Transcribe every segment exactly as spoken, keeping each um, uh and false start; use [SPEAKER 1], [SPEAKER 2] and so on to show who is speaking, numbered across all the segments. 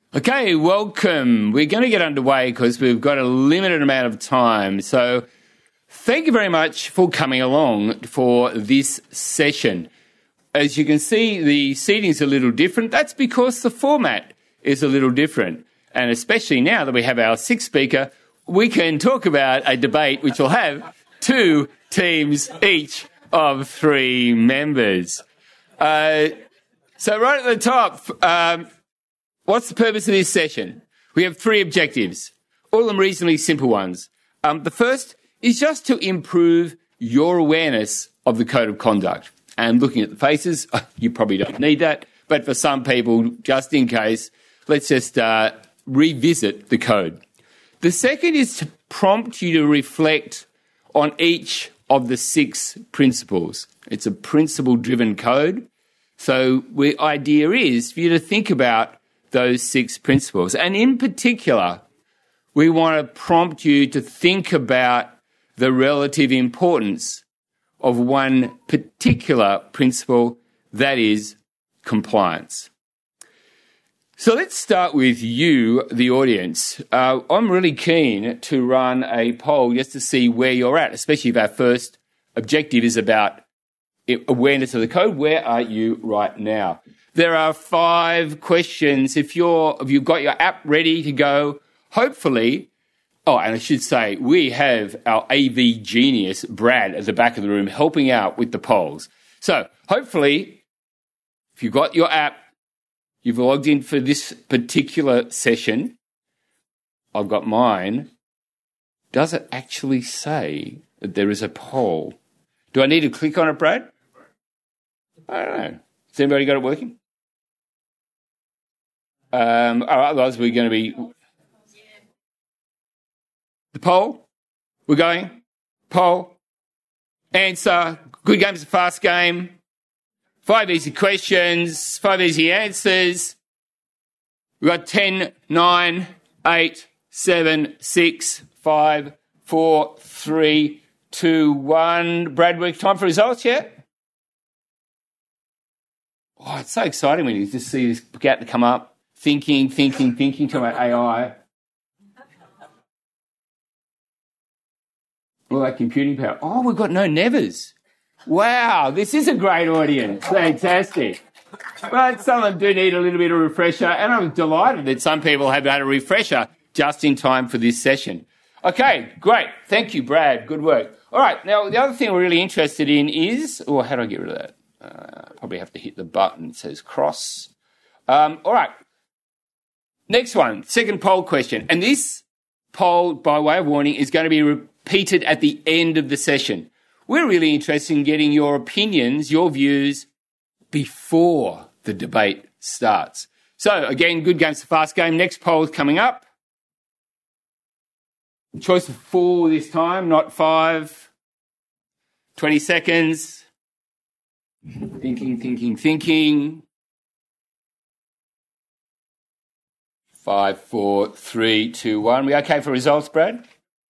[SPEAKER 1] Okay, welcome. We're going to get underway because we've got a limited amount of time. So thank you very much for coming along for this session. As you can see, the seating's a little different. That's because the format is a little different. And especially now that we have our sixth speaker, we can talk about a debate which will have two teams each of three members. Uh, so right at the top, um, what's the purpose of this session? We have three objectives, all of them reasonably simple ones. Um, the first is just to improve your awareness of the code of conduct. And looking at the faces, you probably don't need that, but for some people, just in case, let's just uh, revisit the code. The second is to prompt you to reflect on each of the six principles. It's a principle-driven code, so the idea is for you to think about those six principles. And in particular, we want to prompt you to think about the relative importance of one particular principle, that is compliance. So let's start with you, the audience. Uh, I'm really keen to run a poll just to see where you're at, especially if our first objective is about awareness of the code. Where are you right now? There are five questions. If you're, if you've got your app ready to go, hopefully, oh, and I should say, we have our A V genius, Brad, at the back of the room helping out with the polls. So hopefully, if you've got your app, you've logged in for this particular session. I've got mine. Does it actually say that there is a poll? Do I need to click on it, Brad? I don't know. Has anybody got it working? Um, otherwise, we're going to be... The poll? We're going? Poll? Answer. Good game's a fast game. Five easy questions. Five easy answers. We've got ten, nine, eight, seven, six, five, four, three, two, one. Brad, work time for results yet? Oh, it's so exciting when you just see this gap come up. Thinking, thinking, thinking, talking about A I. All that computing power. Oh, we've got no nevers. Wow, this is a great audience. Fantastic. But some of them do need a little bit of refresher, and I'm delighted that some people have had a refresher just in time for this session. Okay, great. Thank you, Brad. Good work. All right, now the other thing we're really interested in is... Oh, how do I get rid of that? Uh, probably have to hit the button that says cross. Um, all right. Next one, second poll question. And this poll, by way of warning, is going to be repeated at the end of the session. We're really interested in getting your opinions, your views, before the debate starts. So, again, good game's a fast game. Next poll is coming up. Choice of four this time, not five. twenty seconds. Thinking, thinking, thinking. Five, four, three, two, one. We okay for results, Brad?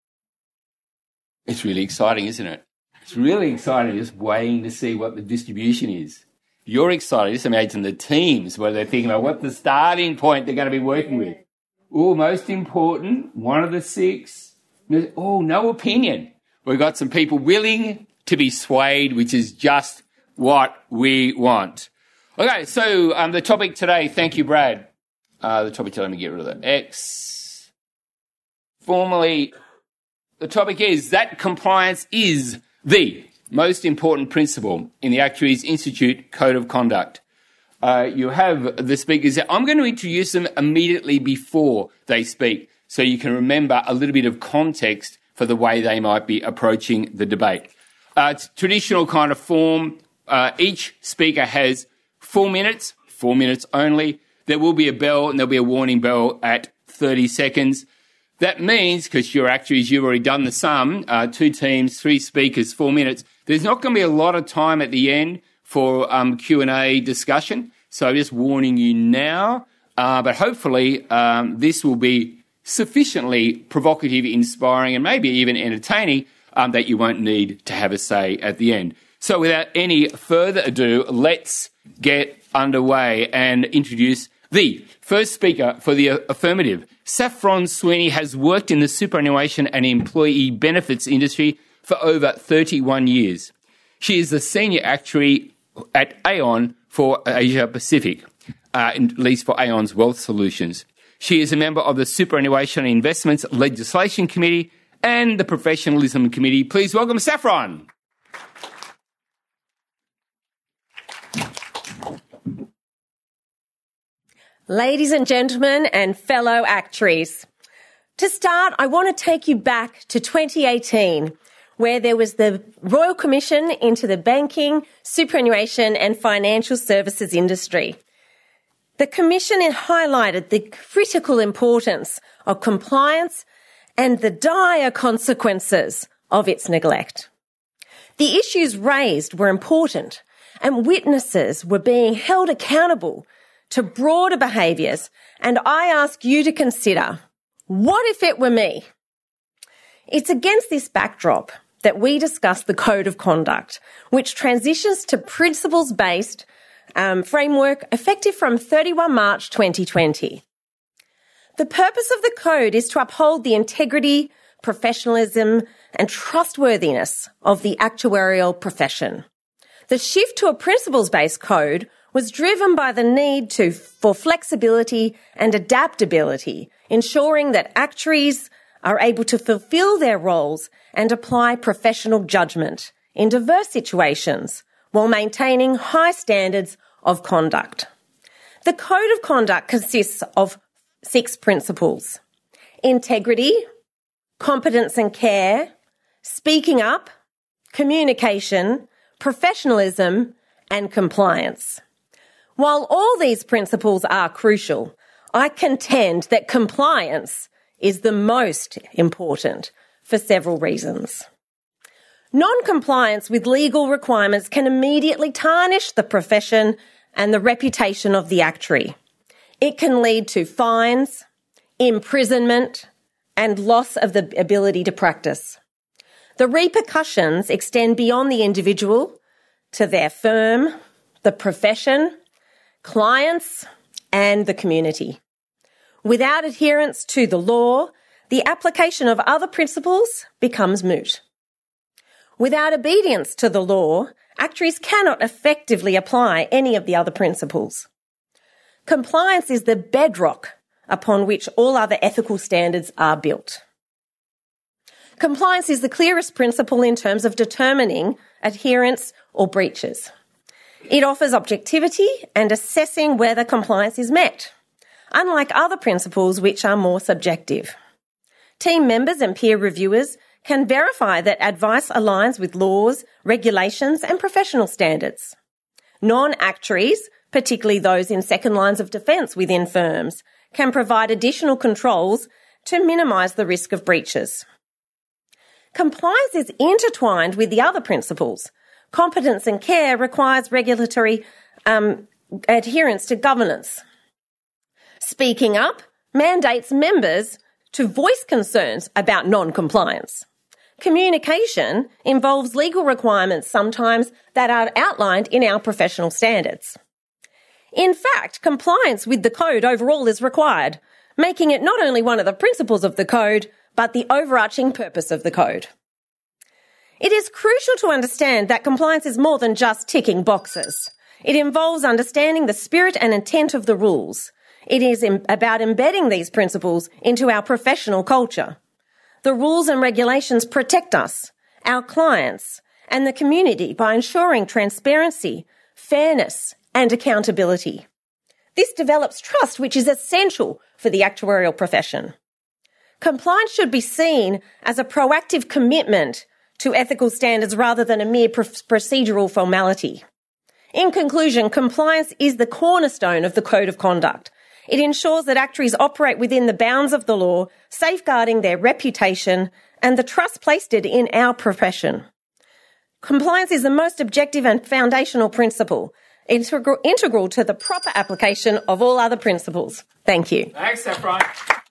[SPEAKER 1] It's really exciting, isn't it? It's really exciting just waiting to see what the distribution is. You're excited. Just imagine the teams where they're thinking about what the starting point they're going to be working with. Oh, most important, one of the six. Oh, no opinion. We've got some people willing to be swayed, which is just what we want. Okay, so um, the topic today, thank you, Brad. Uh, the topic today, let me get rid of that X. Formally, the topic is that compliance is the most important principle in the Actuaries Institute Code of Conduct. Uh, you have the speakers. I'm going to introduce them immediately before they speak so you can remember a little bit of context for the way they might be approaching the debate. Uh, it's traditional kind of form. Uh, each speaker has four minutes, four minutes only. There will be a bell and there'll be a warning bell at thirty seconds. That means, because your actuaries, you've already done the sum, uh, two teams, three speakers, four minutes, there's not going to be a lot of time at the end for um, Q and A discussion. So I'm just warning you now. Uh, but hopefully um, this will be sufficiently provocative, inspiring, and maybe even entertaining um, that you won't need to have a say at the end. So without any further ado, let's get underway and introduce The first speaker for the affirmative, Saffron Sweeney has worked in the superannuation and employee benefits industry for over thirty-one years. She is the senior actuary at Aon for Asia Pacific, uh, at least for Aon's Wealth Solutions. She is a member of the Superannuation and Investments Legislation Committee and the Professionalism Committee. Please welcome Saffron.
[SPEAKER 2] Ladies and gentlemen and fellow actuaries, to start, I want to take you back to twenty eighteen, where there was the Royal Commission into the banking, superannuation and financial services industry. The Commission highlighted the critical importance of compliance and the dire consequences of its neglect. The issues raised were important and witnesses were being held accountable to broader behaviours, and I ask you to consider, what if it were me? It's against this backdrop that we discuss the Code of Conduct, which transitions to principles-based um, framework effective from thirty-first March twenty twenty. The purpose of the Code is to uphold the integrity, professionalism and trustworthiness of the actuarial profession. The shift to a principles-based code was driven by the need to, for flexibility and adaptability, ensuring that actuaries are able to fulfil their roles and apply professional judgment in diverse situations while maintaining high standards of conduct. The Code of Conduct consists of six principles: integrity, competence and care, speaking up, communication, professionalism, and compliance. While all these principles are crucial, I contend that compliance is the most important for several reasons. Non-compliance with legal requirements can immediately tarnish the profession and the reputation of the actuary. It can lead to fines, imprisonment, and loss of the ability to practice. The repercussions extend beyond the individual to their firm, the profession, clients, and the community. Without adherence to the law, the application of other principles becomes moot. Without obedience to the law, actuaries cannot effectively apply any of the other principles. Compliance is the bedrock upon which all other ethical standards are built. Compliance is the clearest principle in terms of determining adherence or breaches. It offers objectivity and assessing whether compliance is met, unlike other principles which are more subjective. Team members and peer reviewers can verify that advice aligns with laws, regulations and professional standards. Non-actuaries, particularly those in second lines of defence within firms, can provide additional controls to minimise the risk of breaches. Compliance is intertwined with the other principles. Competence and care requires regulatory um, adherence to governance. Speaking up mandates members to voice concerns about non-compliance. Communication involves legal requirements sometimes that are outlined in our professional standards. In fact, compliance with the code overall is required, making it not only one of the principles of the code, but the overarching purpose of the code. It is crucial to understand that compliance is more than just ticking boxes. It involves understanding the spirit and intent of the rules. It is im- about embedding these principles into our professional culture. The rules and regulations protect us, our clients, and the community by ensuring transparency, fairness, and accountability. This develops trust, which is essential for the actuarial profession. Compliance should be seen as a proactive commitment to ethical standards rather than a mere procedural formality. In conclusion, compliance is the cornerstone of the Code of Conduct. It ensures that actuaries operate within the bounds of the law, safeguarding their reputation and the trust placed in our profession. Compliance is the most objective and foundational principle, integral, integral to the proper application of all other principles. Thank you.
[SPEAKER 1] Thanks, Saffron.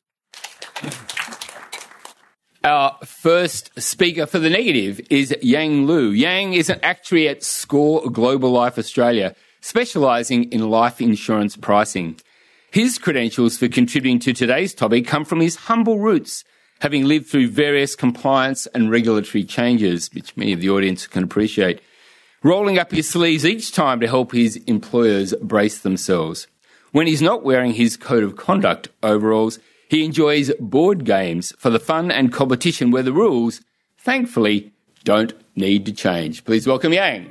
[SPEAKER 1] Our first speaker for the negative is Yang Lu. Yang is an actuary at SCOR Global Life Australia, specialising in life insurance pricing. His credentials for contributing to today's topic come from his humble roots, having lived through various compliance and regulatory changes, which many of the audience can appreciate, rolling up his sleeves each time to help his employers brace themselves. When he's not wearing his code of conduct overalls, he enjoys board games for the fun and competition where the rules, thankfully, don't need to change. Please welcome Yang.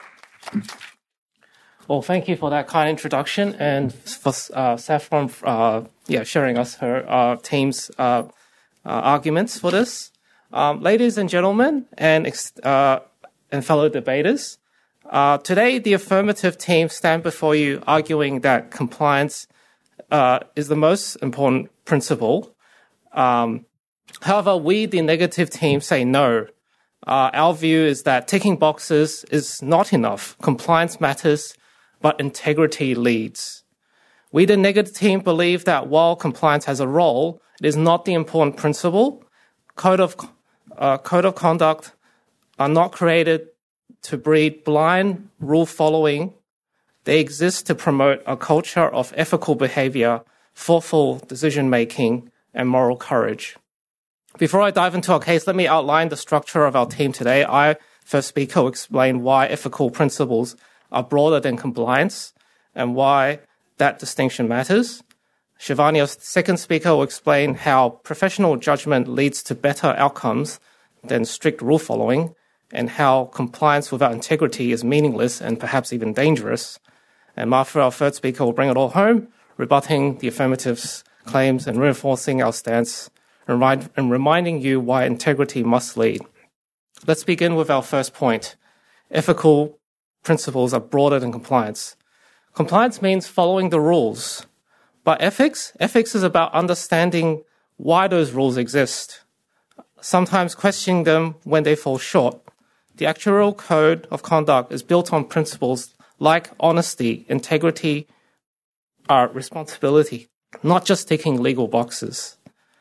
[SPEAKER 3] Well, thank you for that kind introduction and for uh, Saffron uh, yeah, sharing us her uh, team's uh, uh, arguments for this. Um, ladies and gentlemen and, uh, and fellow debaters, uh, today the affirmative team stand before you arguing that compliance uh, is the most important principle. Um, however, we, the negative team, say no. Uh, our view is that ticking boxes is not enough. Compliance matters, but integrity leads. We, the negative team, believe that while compliance has a role, it is not the important principle. Code of, uh, code of conduct are not created to breed blind rule following. They exist to promote a culture of ethical behavior, thoughtful decision making, and moral courage. Before I dive into our case, let me outline the structure of our team today. I, first speaker, will explain why ethical principles are broader than compliance and why that distinction matters. Shivani, our second speaker, will explain how professional judgment leads to better outcomes than strict rule following and how compliance without integrity is meaningless and perhaps even dangerous. And Martha, our third speaker, will bring it all home, rebutting the affirmative's claims and reinforcing our stance and, remind, and reminding you why integrity must lead. Let's begin with our first point. Ethical principles are broader than compliance. Compliance means following the rules. But ethics, ethics is about understanding why those rules exist, sometimes questioning them when they fall short. The actuarial code of conduct is built on principles like honesty, integrity, uh, responsibility, not just ticking legal boxes.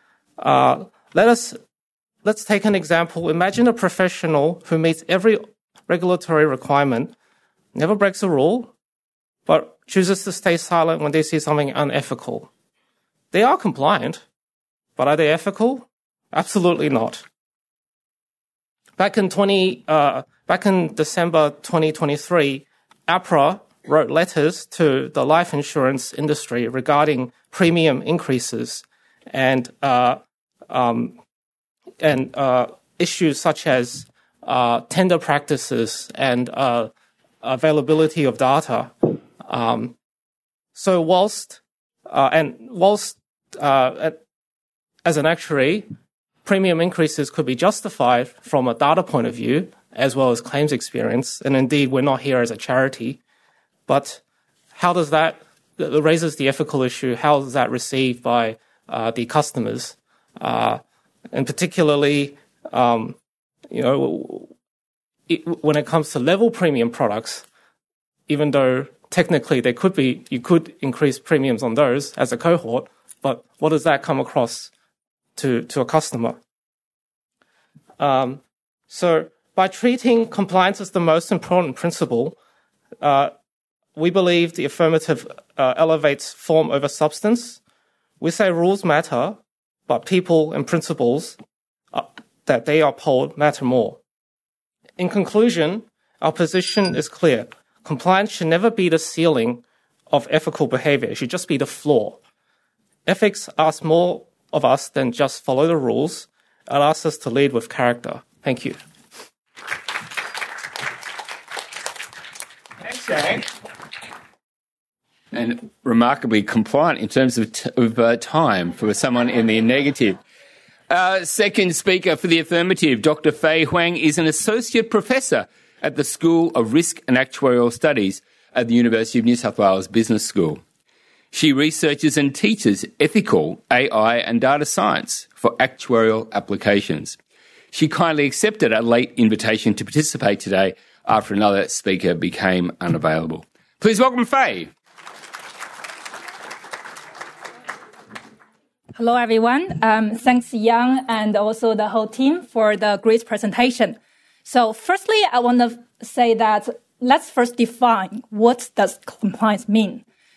[SPEAKER 3] Uh, let us, let's take an example. Imagine a professional who meets every regulatory requirement, never breaks a rule, but chooses to stay silent when they see something unethical. They are compliant, but are they ethical? Absolutely not. Back in twenty, uh, back in December twenty twenty-three, APRA wrote letters to the life insurance industry regarding premium increases and uh, um, and uh, issues such as uh, tender practices and uh, availability of data. Um, so whilst uh, and whilst uh, at, as an actuary, premium increases could be justified from a data point of view as well as claims experience, and indeed we're not here as a charity. But how does that, it raises the ethical issue, how is that received by uh, the customers? Uh, and particularly, um, you know, it, when it comes to level premium products, even though technically they could be, you could increase premiums on those as a cohort, but what does that come across to, to a customer? Um, so by treating compliance as the most important principle, uh, we believe the affirmative uh, elevates form over substance. We say rules matter, but people and principles uh, that they uphold matter more. In conclusion, our position is clear. Compliance should never be the ceiling of ethical behavior. It should just be the floor. Ethics asks more of us than just follow the rules. It asks us to lead with character. Thank you.
[SPEAKER 1] Thanks, Yang. And remarkably compliant in terms of, t- of uh, time for someone in the negative. Uh, second speaker for the affirmative, Doctor Fei Huang, is an associate professor at the School of Risk and Actuarial Studies at the University of New South Wales Business School. She researches and teaches ethical A I and data science for actuarial applications. She kindly accepted a late invitation to participate today after another speaker became unavailable. Please welcome Fei.
[SPEAKER 4] Hello, everyone. Um, thanks, Yang, and also the whole team for the great presentation. So firstly, I want to say that let's first define what does compliance mean.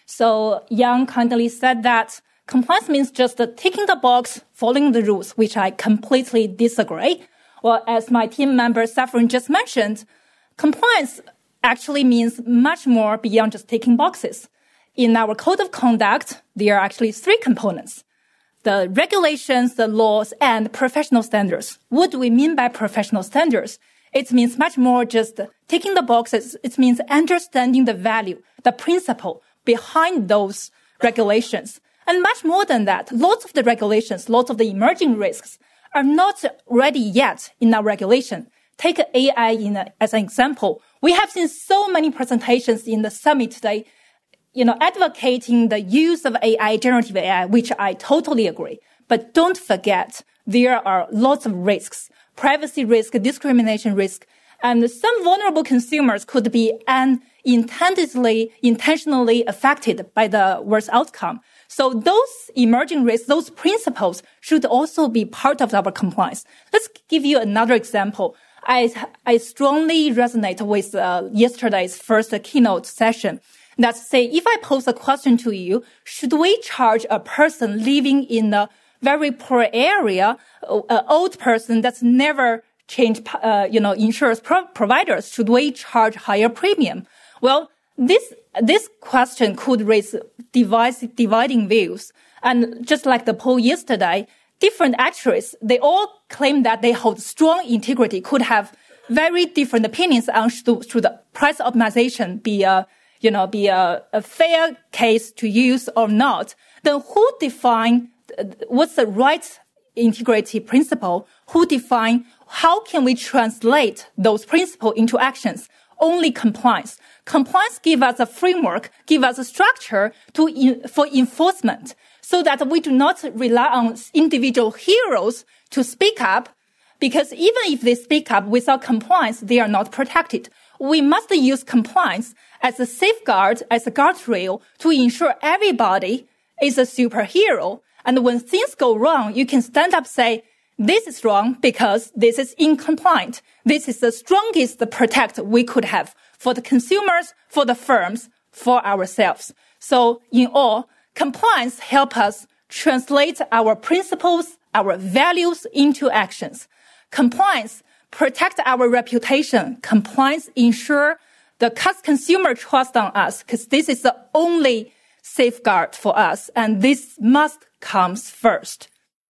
[SPEAKER 4] So Yang kindly said that compliance means just ticking the box, following the rules, which I completely disagree. Well, as my team member Saffron just mentioned, compliance actually means much more beyond just ticking boxes. In our code of conduct, there are actually three components: the regulations, the laws, and professional standards. What do we mean by professional standards? It means much more just ticking the boxes. It means understanding the value, the principle behind those regulations. And much more than that, lots of the regulations, lots of the emerging risks are not ready yet in our regulation. Take A I in a, as an example. We have seen so many presentations in the summit today, you know, advocating the use of A I, generative A I, which I totally agree. But don't forget, there are lots of risks, privacy risk, discrimination risk, and some vulnerable consumers could be unintentionally, intentionally affected by the worst outcome. So those emerging risks, those principles should also be part of our compliance. Let's give you another example. I, I strongly resonate with uh, yesterday's first keynote session. That's say, if I pose a question to you, should we charge a person living in a very poor area, an old person that's never changed, uh, you know, insurance pro- providers, should we charge higher premium? Well, this, this question could raise divide, dividing views. And just like the poll yesterday, different actuaries, they all claim that they hold strong integrity, could have very different opinions on should, should the price optimization be a, you know, be a, a fair case to use or not. Then who define what's the right integrity principle? Who define how can we translate those principles into actions? Only compliance. Compliance give us a framework, give us a structure to in, for enforcement, so that we do not rely on individual heroes to speak up, because even if they speak up without compliance, they are not protected. We must use compliance as a safeguard, as a guardrail to ensure everybody is a superhero. And when things go wrong, you can stand up and say, this is wrong because this is incompliant. This is the strongest protect we could have for the consumers, for the firms, for ourselves. So in all, compliance helps us translate our principles, our values into actions. Compliance protect our reputation. Compliance ensure the consumer trust on us, because this is the only safeguard for us, and this must come first.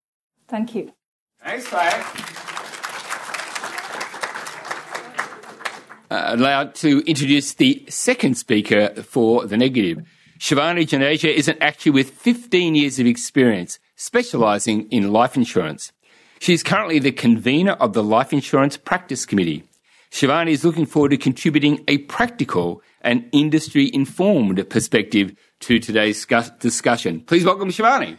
[SPEAKER 4] Thank you.
[SPEAKER 1] Thanks, Claire. Uh, I'd like to introduce the second speaker for the negative. Shivani Juneja is an actuary with fifteen years of experience, specialising in life insurance. She is currently the convener of the Life Insurance Practice Committee. Shivani is looking forward to contributing a practical and industry-informed perspective to today's discussion. Please welcome Shivani.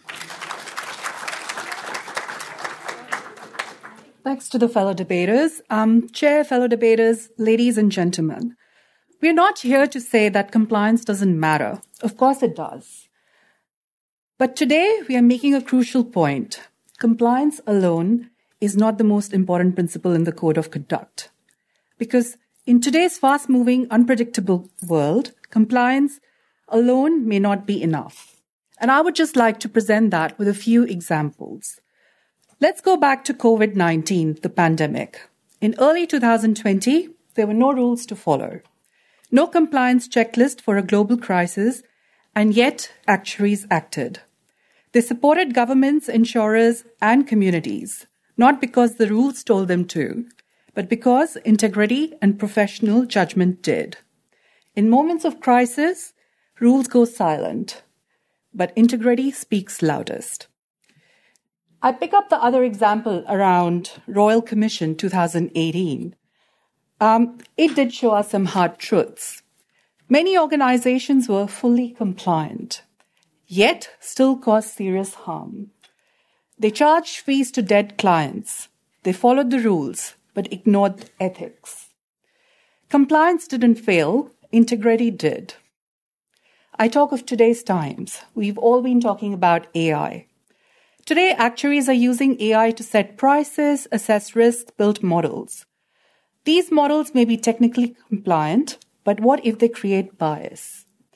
[SPEAKER 5] Thanks to the fellow debaters. Um, Chair, fellow debaters, ladies and gentlemen, we're not here to say that compliance doesn't matter. Of course it does. But today we are making a crucial point. Compliance alone is not the most important principle in the Code of Conduct. Because in today's fast-moving, unpredictable world, compliance alone may not be enough. And I would just like to present that with a few examples. Let's go back to COVID nineteen, the pandemic. In early two thousand twenty, there were no rules to follow. No compliance checklist for a global crisis, and yet actuaries acted. They supported governments, insurers, and communities, not because the rules told them to, but because integrity and professional judgment did. In moments of crisis, rules go silent, but integrity speaks loudest. I pick up the other example around Royal Commission twenty eighteen. Um, it did show us some hard truths. Many organizations were fully compliant, yet still caused serious harm. They charged fees to dead clients. They followed the rules, but ignored ethics. Compliance didn't fail, integrity did. I talk of today's times. We've all been talking about A I. Today, actuaries are using A I to set prices, assess risks, build models. These models may be technically compliant, but what if they create bias?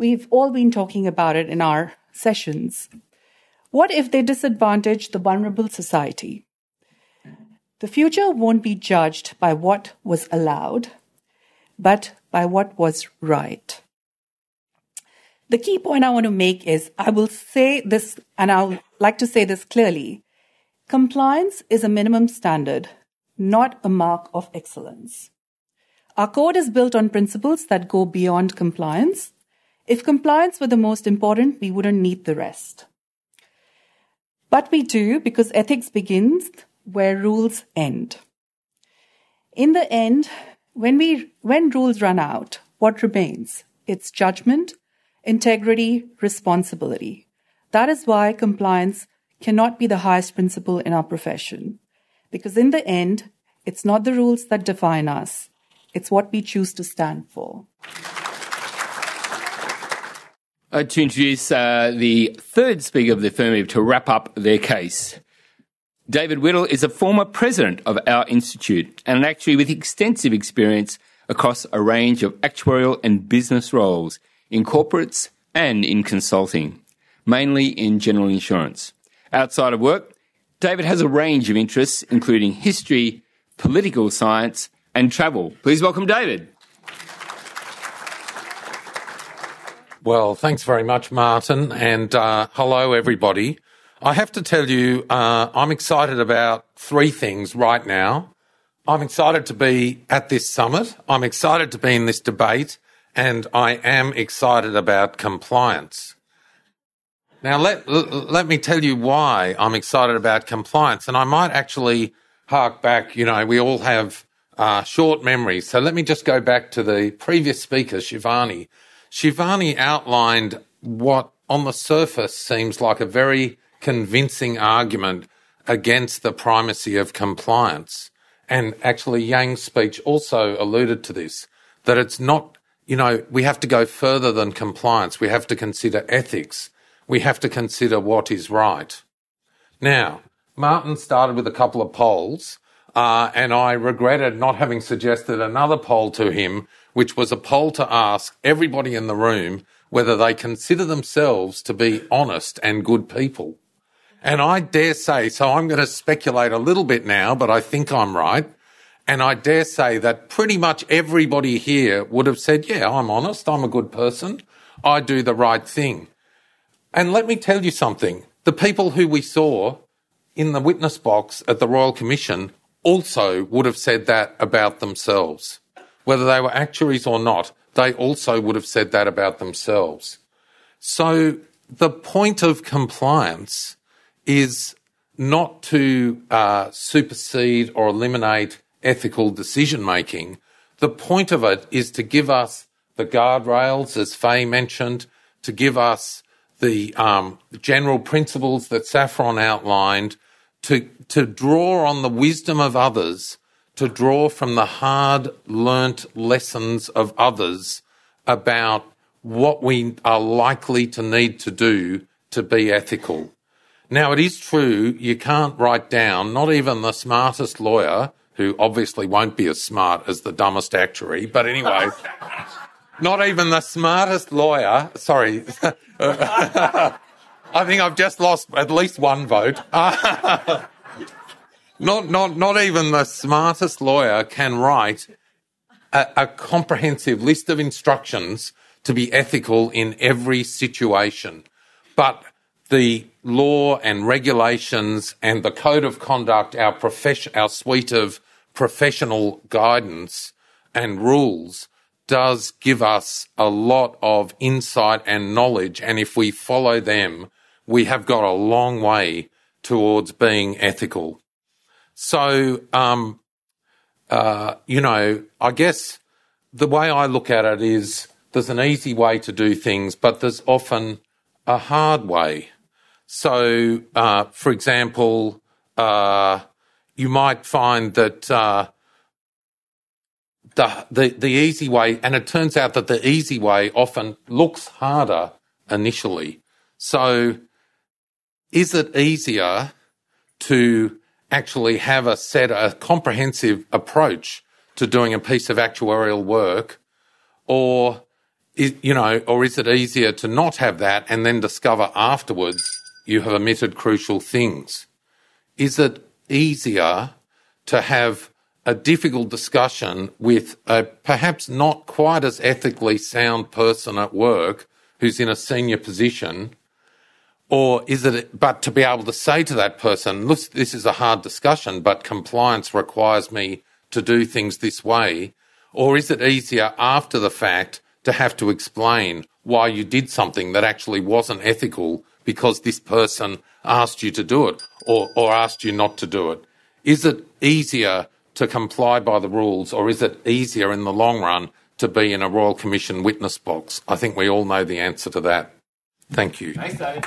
[SPEAKER 5] we've all been talking about it in our sessions. What if they disadvantage the vulnerable society? The future won't be judged by what was allowed, but by what was right. The key point I want to make is, I will say this, and I'll like to say this clearly, compliance is a minimum standard, not a mark of excellence. Our code is built on principles that go beyond compliance. If compliance were the most important, we wouldn't need the rest. But we do, because ethics begins where rules end. In the end, when we when rules run out, what remains? It's judgment, integrity, responsibility. That is why compliance cannot be the highest principle in our profession. Because in the end, it's not the rules that define us. It's what we choose to stand for.
[SPEAKER 1] Uh, to introduce uh, the third speaker of the affirmative to wrap up their case. David Whittle is a former president of our institute and an actuary with extensive experience across a range of actuarial and business roles in corporates and in consulting, mainly in general insurance. Outside of work, David has a range of interests, including history, political science, and travel. Please welcome David.
[SPEAKER 6] Well, thanks very much, Martin, and uh, hello, everybody. I have to tell you, uh, I'm excited about three things right now. I'm excited to be at this summit. I'm excited to be in this debate, and I am excited about compliance. Now, let, let me tell you why I'm excited about compliance, and I might actually hark back. You know, we all have uh, short memories, so let me just go back to the previous speaker, Shivani. Shivani outlined what on the surface seems like a very convincing argument against the primacy of compliance. And actually Yang's speech also alluded to this, that it's not, you know, we have to go further than compliance. We have to consider ethics. We have to consider what is right. Now, Martin started with a couple of polls, uh, and I regretted not having suggested another poll to him, which was a poll to ask everybody in the room whether they consider themselves to be honest and good people. And I dare say, so I'm going to speculate a little bit now, but I think I'm right. And I dare say that pretty much everybody here would have said, yeah, I'm honest, I'm a good person, I do the right thing. And let me tell you something. The people who we saw in the witness box at the Royal Commission also would have said that about themselves. Whether they were actuaries or not, they also would have said that about themselves. So the point of compliance is not to uh, supersede or eliminate ethical decision-making. The point of it is to give us the guardrails, as Faye mentioned, to give us the um, general principles that Saffron outlined, to, to draw on the wisdom of others, to draw from the hard-learnt lessons of others about what we are likely to need to do to be ethical. Now, it is true you can't write down, not even the smartest lawyer, who obviously won't be as smart as the dumbest actuary, but anyway, not even the smartest lawyer, sorry, I think I've just lost at least one vote. not, not, not even the smartest lawyer can write a, a comprehensive list of instructions to be ethical in every situation. But the law and regulations and the code of conduct, our profession, our suite of professional guidance and rules does give us a lot of insight and knowledge. And if we follow them, we have got a long way towards being ethical. So, um, uh, you know, I guess the way I look at it is there's an easy way to do things, but there's often a hard way. So, uh, for example, uh, you might find that uh, the, the the easy way, and it turns out that the easy way often looks harder initially. So, is it easier to actually have a set, a comprehensive approach to doing a piece of actuarial work, or is, you know, or is it easier to not have that and then discover afterwards you have omitted crucial things? Is it easier to have a difficult discussion with a perhaps not quite as ethically sound person at work who's in a senior position? Or is it, but to be able to say to that person, look, this is a hard discussion, but compliance requires me to do things this way? Or is it easier after the fact to have to explain why you did something that actually wasn't ethical because this person asked you to do it or, or asked you not to do it? Is it easier to comply by the rules, or is it easier in the long run to be in a Royal Commission witness box? I think we all know the answer to that. Thank you.
[SPEAKER 1] Thanks, Dave.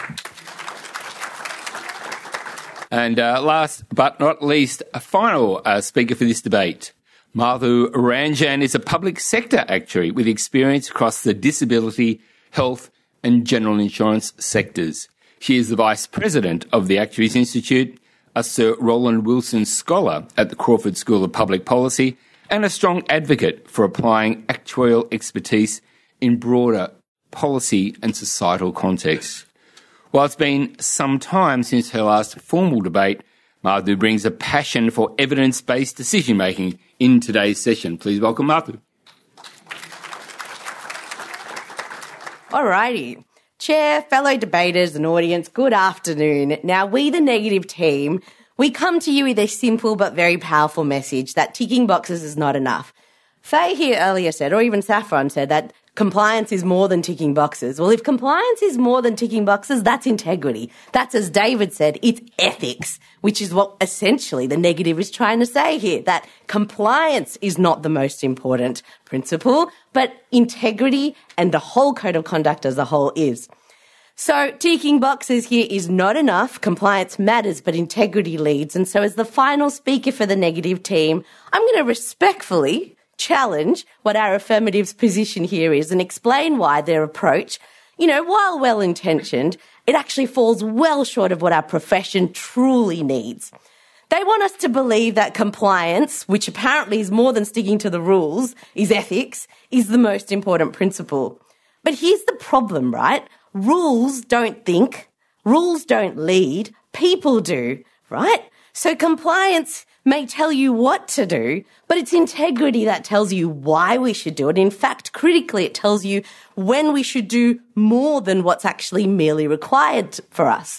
[SPEAKER 1] And uh, last but not least, a final uh, speaker for this debate. Madhu Ranjan is a public sector actuary with experience across the disability, health and general insurance sectors. She is the Vice President of the Actuaries Institute, a Sir Roland Wilson Scholar at the Crawford School of Public Policy, and a strong advocate for applying actuarial expertise in broader policy and societal contexts. While it's been some time since her last formal debate, Madhu brings a passion for evidence-based decision-making in today's session. Please welcome Madhu.
[SPEAKER 7] Alrighty. Chair, fellow debaters and audience, good afternoon. Now, we, the Negative team, we come to you with a simple but very powerful message that ticking boxes is not enough. Faye here earlier said, or even Saffron said, that compliance is more than ticking boxes. Well, if compliance is more than ticking boxes, that's integrity. That's, as David said, it's ethics, which is what essentially the Negative is trying to say here, that compliance is not the most important principle, but integrity and the whole code of conduct as a whole is. So ticking boxes here is not enough. Compliance matters, but integrity leads. And so as the final speaker for the Negative team, I'm going to respectfully challenge what our affirmative's position here is and explain why their approach, you know, while well-intentioned, it actually falls well short of what our profession truly needs. They want us to believe that compliance, which apparently is more than sticking to the rules, is ethics, is the most important principle. But here's the problem, right? Rules don't think, rules don't lead, people do, right? So compliance may tell you what to do, but it's integrity that tells you why we should do it. In fact, critically, it tells you when we should do more than what's actually merely required for us.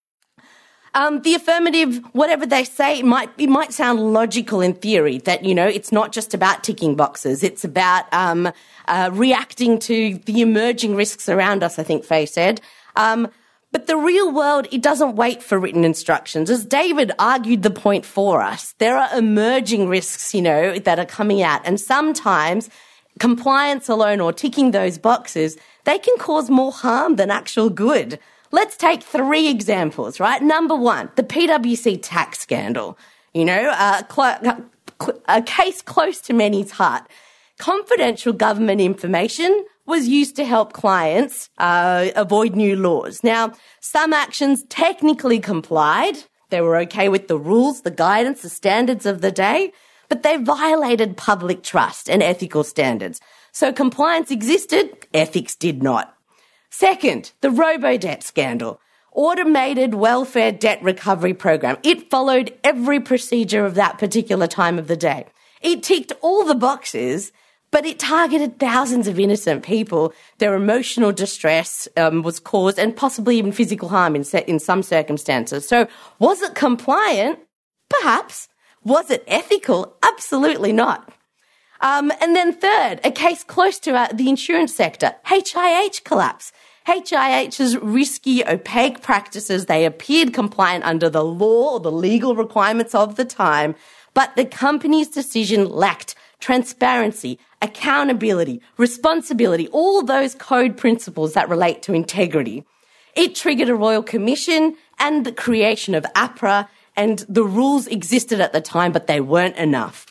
[SPEAKER 7] Um, the affirmative, whatever they say, it might, it might sound logical in theory that, you know, it's not just about ticking boxes. It's about um, uh, reacting to the emerging risks around us, I think Faye said. Um, But the real world, it doesn't wait for written instructions. As David argued the point for us, there are emerging risks, you know, that are coming out. And sometimes compliance alone or ticking those boxes, they can cause more harm than actual good. Let's take three examples, right? Number one, the P W C tax scandal. You know, uh, cl- a case close to many's heart. Confidential government information was used to help clients uh, avoid new laws. Now, some actions technically complied. They were okay with the rules, the guidance, the standards of the day, but they violated public trust and ethical standards. So compliance existed, ethics did not. Second, the robo-debt scandal. Automated welfare debt recovery program. It followed every procedure of that particular time of the day. It ticked all the boxes, but it targeted thousands of innocent people. Their emotional distress um, was caused and possibly even physical harm in, in some circumstances. So was it compliant? Perhaps. Was it ethical? Absolutely not. Um, and then third, a case close to uh, the insurance sector, H I H collapse. H I H's risky, opaque practices, they appeared compliant under the law or the legal requirements of the time, but the company's decision lacked transparency, accountability, responsibility, all those code principles that relate to integrity. It triggered a Royal Commission and the creation of APRA, and the rules existed at the time, but they weren't enough.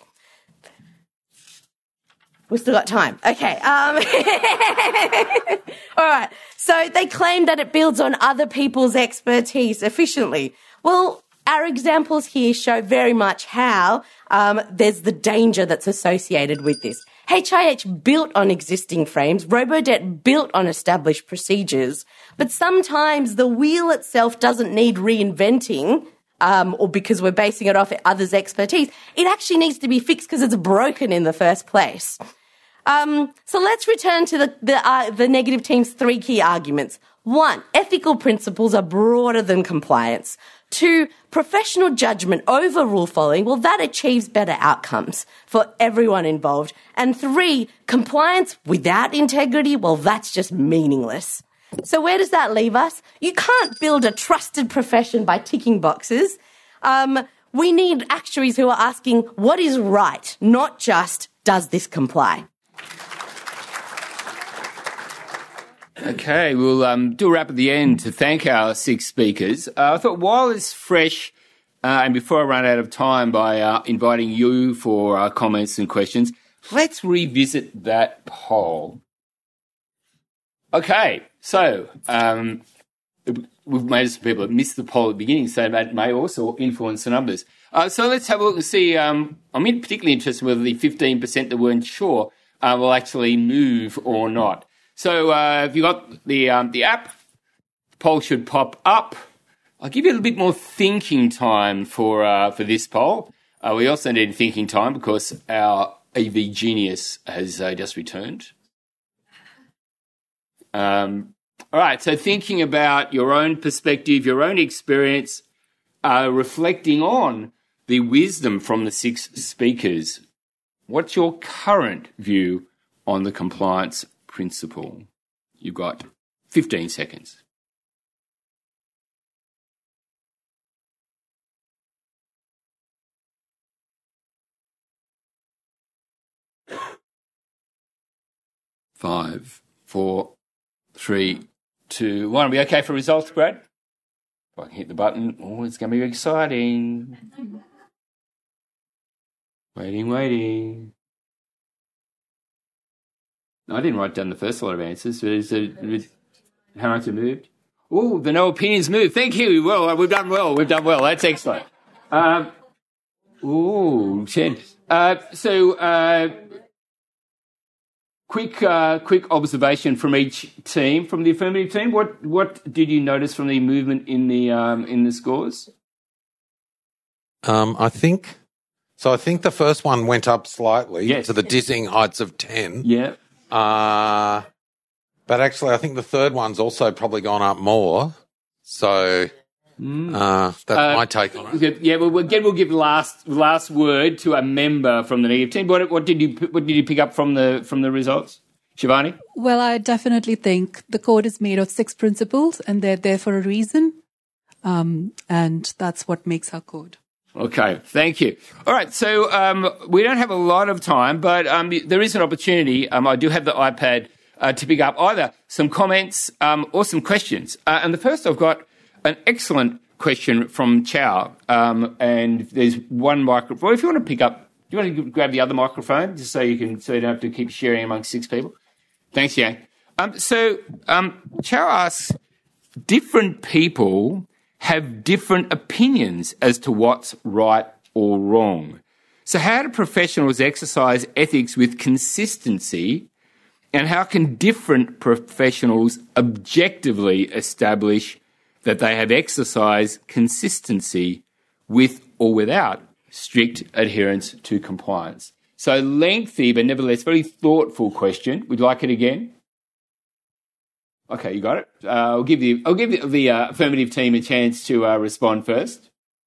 [SPEAKER 7] We've still got time. Okay. Um, all right. So they claim that it builds on other people's expertise efficiently. Well, our examples here show very much how um, there's the danger that's associated with this. H I H built on existing frames, Robodebt built on established procedures, but sometimes the wheel itself doesn't need reinventing, um, or because we're basing it off others' expertise. It actually needs to be fixed because it's broken in the first place. Um, so let's return to the, the, uh, the negative team's three key arguments. One, ethical principles are broader than compliance. Two, professional judgment over rule following, well, that achieves better outcomes for everyone involved. And three, compliance without integrity, well, that's just meaningless. So where does that leave us? You can't build a trusted profession by ticking boxes. Um, we need actuaries who are asking what is right, not just does this comply?
[SPEAKER 1] Okay, we'll um, do a wrap at the end to thank our six speakers. Uh, I thought while it's fresh, uh, and before I run out of time by uh, inviting you for uh, comments and questions, let's revisit that poll. Okay, so um, we've made some people that missed the poll at the beginning, so that may also influence the numbers. Uh, so let's have a look and see. Um, I'm particularly interested whether the fifteen percent that weren't sure uh, will actually move or not. So uh, if you got the um, the app, the poll should pop up. I'll give you a little bit more thinking time for uh, for this poll. Uh, we also need thinking time because our E V genius has uh, just returned. Um, all right, so thinking about your own perspective, your own experience, uh, reflecting on the wisdom from the six speakers. What's your current view on the compliance principle? You've got fifteen seconds. Five, four, three, two, one. Are we okay for results, Brad? If I can hit the button. Oh, it's going to be exciting. Waiting, waiting. I didn't write down the first lot of answers. So is it, is, how much it moved? Oh, the no opinions moved. Thank you. Well, we've done well. We've done well. That's excellent. Um, ooh, ten. Uh, so, uh, quick, uh, quick observation from each team. From the affirmative team, what what did you notice from the movement in the um, in the scores?
[SPEAKER 6] Um, I think so. I think the first one went up slightly
[SPEAKER 1] Yes.
[SPEAKER 6] to the dizzying heights of ten.
[SPEAKER 1] Yeah.
[SPEAKER 6] Uh, but actually, I think the third one's also probably gone up more. So uh, that's
[SPEAKER 1] Uh,
[SPEAKER 6] my take on it.
[SPEAKER 1] Yeah, well, again, we'll give last last word to a member from the negative team. What, what did you what did you pick up from the from the results, Shivani?
[SPEAKER 5] Well, I definitely think the code is made of six principles and they're there for a reason. Um, and that's what makes our code.
[SPEAKER 1] Okay, thank you. All right, so um, we don't have a lot of time, but um, there is an opportunity. Um, I do have the iPad uh, to pick up either some comments um, or some questions. Uh, and the first, I've got an excellent question from Chow. Um, and there's one microphone. If you want to pick up, do you want to grab the other microphone just so you can so you don't have to keep sharing amongst six people? Thanks, Yang. Um, so um, Chow asks, different people have different opinions as to what's right or wrong. So how do professionals exercise ethics with consistency, and how can different professionals objectively establish that they have exercised consistency with or without strict adherence to compliance? So lengthy, but nevertheless very thoughtful question. Would you like it again? Okay, you got it. Uh, I'll give you. I'll give the, the uh, affirmative team a chance to uh, respond first.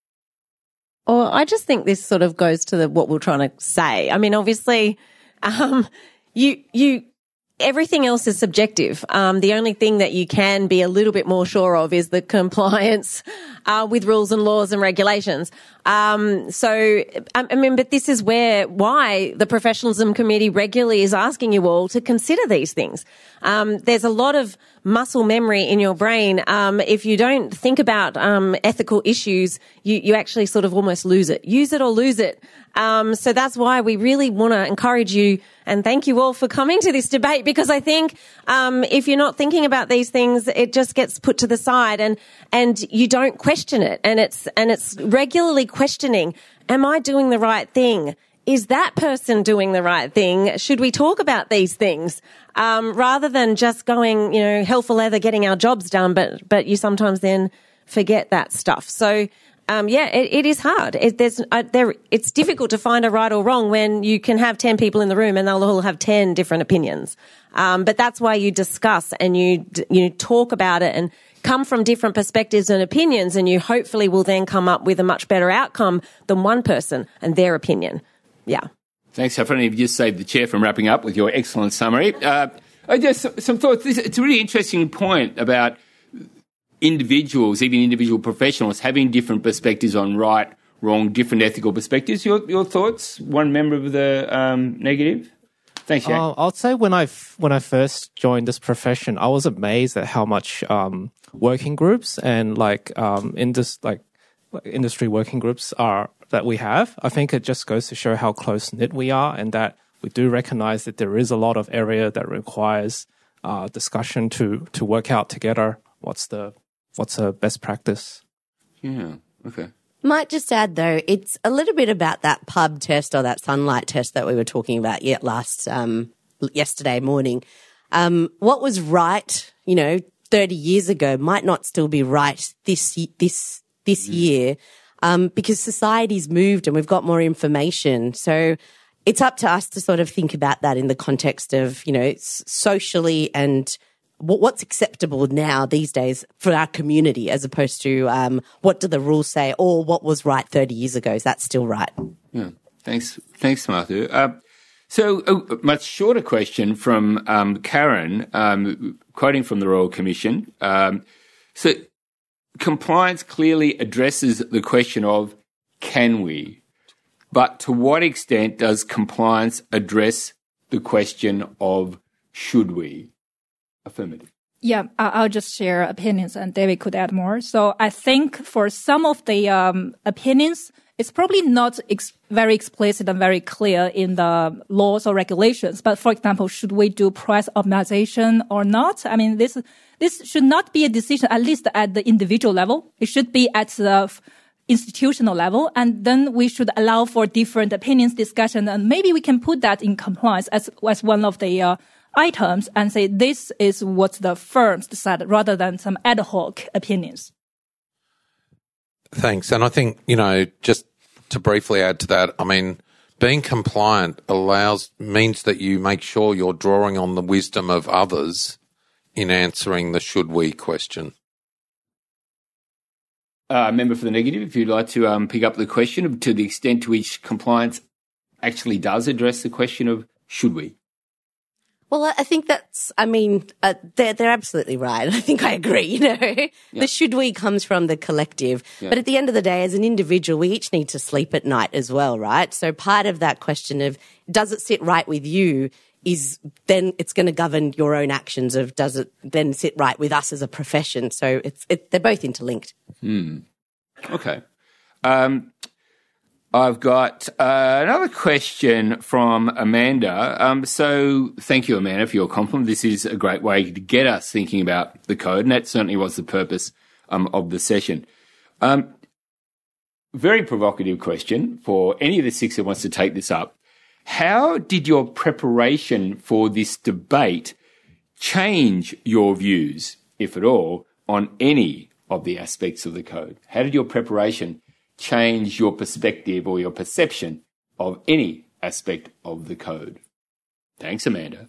[SPEAKER 2] Well, I just think this sort of goes to the, what we're trying to say. I mean, obviously, um, you you everything else is subjective. Um, the only thing that you can be a little bit more sure of is the compliance uh, with rules and laws and regulations. Um, so, I mean, but this is where, why the Professionalism Committee regularly is asking you all to consider these things. Um, there's a lot of muscle memory in your brain. Um, if you don't think about um, ethical issues, you, you actually sort of almost lose it. Use it or lose it. Um, so that's why we really want to encourage you and thank you all for coming to this debate, because I think um, if you're not thinking about these things, it just gets put to the side and and you don't question it. And it's and it's regularly questioning, am I doing the right thing? is that person doing the right thing? Should we talk about these things? Um, rather than just going, you know, hell for leather, getting our jobs done, but, but you sometimes then forget that stuff. So, um, yeah, it, it is hard. It, there's, uh, there, it's difficult to find a right or wrong when you can have ten people in the room and they'll all have ten different opinions. Um, but that's why you discuss and you, you talk about it and come from different perspectives and opinions, and you hopefully will then come up with a much better outcome than one person and their opinion. Yeah.
[SPEAKER 1] Thanks, Saffron. You've just saved the chair from wrapping up with your excellent summary. Uh, I just some thoughts. This, it's a really interesting point about individuals, even individual professionals, having different perspectives on right, wrong, different ethical perspectives. Your your thoughts? One member of the um, negative. Thanks, Jack.
[SPEAKER 3] Uh, I'll say when I when I first joined this profession, I was amazed at how much um, working groups and like um, in this like industry working groups are. That we have. I think it just goes to show how close-knit we are, and that we do recognize that there is a lot of area that requires uh, discussion to to work out together what's the what's the best practice.
[SPEAKER 1] Yeah, okay.
[SPEAKER 7] Might just add, though, it's a little bit about that pub test or that sunlight test that we were talking about yet last um, yesterday morning. Um, what was right, you know, thirty years ago might not still be right this this this mm. year. Um, because society's moved and we've got more information. So it's up to us to sort of think about that in the context of, you know, socially and w- what's acceptable now these days for our community, as opposed to um, what do the rules say or what was right thirty years ago. Is that still right?
[SPEAKER 1] Yeah. Thanks. Thanks, Martha. Uh, so a much shorter question from um, Karen, um, quoting from the Royal Commission. Um, so... Compliance clearly addresses the question of can we, but to what extent does compliance address the question of should we? Affirmative.
[SPEAKER 4] Yeah, I'll just share opinions and David could add more. So I think for some of the um, opinions, it's probably not ex- very explicit and very clear in the laws or regulations. But for example, should we do price optimization or not? I mean, this this should not be a decision, at least at the individual level. It should be at the institutional level. And then we should allow for different opinions discussion. And maybe we can put that in compliance as, as one of the uh, items and say this is what the firms decide rather than some ad hoc opinions.
[SPEAKER 6] Thanks. And I think, you know, just to briefly add to that, I mean, being compliant allows, means that you make sure you're drawing on the wisdom of others in answering the should we question.
[SPEAKER 1] Uh, member for the negative, if you'd like to um, pick up the question to the extent to which compliance actually does address the question of should we.
[SPEAKER 7] Well, I think that's, I mean, uh, they're, they're absolutely right. I think I agree, you know. Yeah. The should we comes from the collective. Yeah. But at the end of the day, as an individual, we each need to sleep at night as well, right? So part of that question of does it sit right with you is then it's going to govern your own actions of does it then sit right with us as a profession. So it's it, they're both interlinked.
[SPEAKER 1] Hmm. Okay. Um, I've got uh, another question from Amanda. Um, so thank you, Amanda, for your compliment. This is a great way to get us thinking about the code, and that certainly was the purpose um, of the session. Um, very provocative question for any of the six that wants to take this up. How did your preparation for this debate change your views, if at all, on any of the aspects of the code? How did your preparation change your perspective or your perception of any aspect of the code? Thanks, Amanda.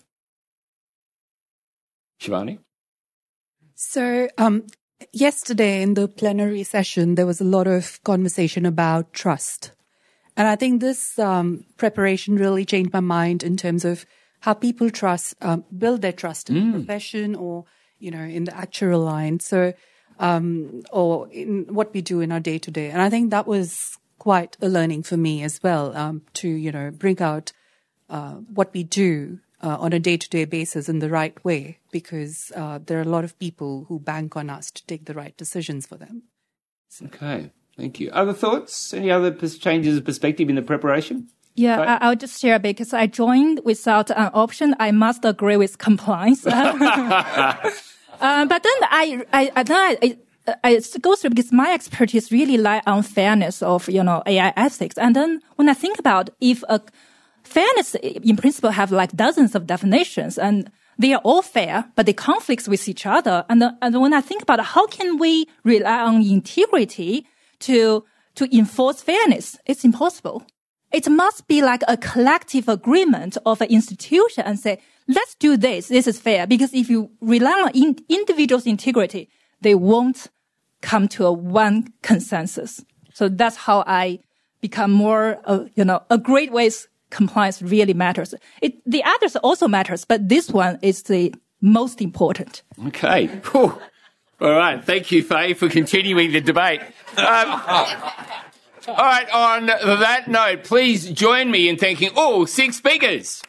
[SPEAKER 1] Shivani?
[SPEAKER 5] So, um, yesterday in the plenary session, there was a lot of conversation about trust. And I think this um, preparation really changed my mind in terms of how people trust, um, build their trust in mm. the profession or, you know, in the actual line. So, um, or in what we do in our day to day. And I think that was quite a learning for me as well, um, to, you know, bring out, uh, what we do, uh, on a day to day basis in the right way, because, uh, there are a lot of people who bank on us to take the right decisions for them.
[SPEAKER 1] Okay. Thank you. Other thoughts? Any other changes of perspective in the preparation?
[SPEAKER 4] Yeah, right. I'll just share because I joined without an option. I must agree with compliance. Uh, but then I, I, I, then I I go through because my expertise really lie on fairness of, you know, A I ethics. And then when I think about if a fairness in principle have like dozens of definitions and they are all fair, but they conflict with each other. And, the, and when I think about how can we rely on integrity to, to enforce fairness, it's impossible. It must be like a collective agreement of an institution and say, let's do this. This is fair. Because if you rely on in, individuals' integrity, they won't come to a one consensus. So that's how I become more, uh, you know, a great ways compliance really matters. It, the others also matters, but this one is the most important.
[SPEAKER 1] Okay. Whew. All right. Thank you, Faye, for continuing the debate. Um, all right. On that note, please join me in thanking all six speakers.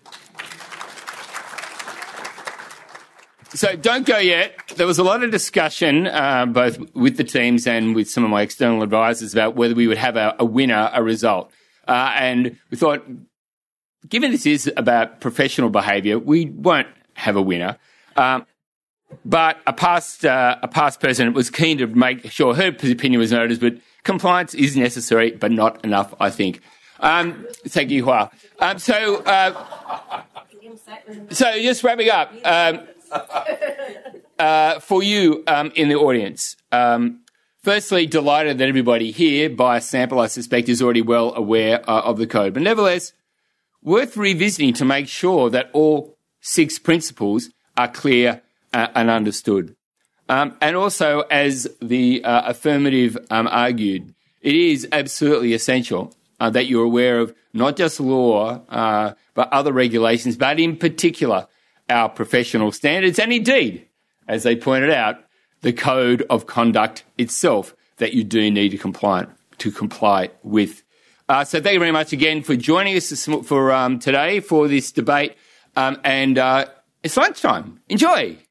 [SPEAKER 1] So don't go yet. There was a lot of discussion, uh, both with the teams and with some of my external advisors about whether we would have a, a winner, a result. Uh, and we thought, given this is about professional behaviour, we won't have a winner. Um, but a past uh, a past president was keen to make sure her opinion was noticed, but compliance is necessary, but not enough, I think. Um, thank you, Hua. Um, so, uh, so just wrapping up. Um, Uh, for you um, in the audience, um, firstly, delighted that everybody here, by a sample I suspect, is already well aware uh, of the code. But nevertheless, worth revisiting to make sure that all six principles are clear uh, and understood. Um, and also, as the uh, affirmative um, argued, it is absolutely essential uh, that you're aware of not just law, uh, but other regulations, but in particular, our professional standards, and indeed, as they pointed out, the code of conduct itself that you do need to comply to comply with. Uh, so thank you very much again for joining us this, for um, today for this debate, um, and uh, it's lunchtime. Enjoy.